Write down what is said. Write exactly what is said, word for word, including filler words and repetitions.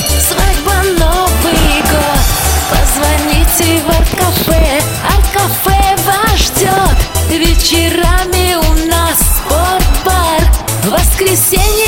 свадьба, Новый год. Позвоните в арт-кафе, арт-кафе вас ждет. Вечерами у нас спортбар. Воскресенье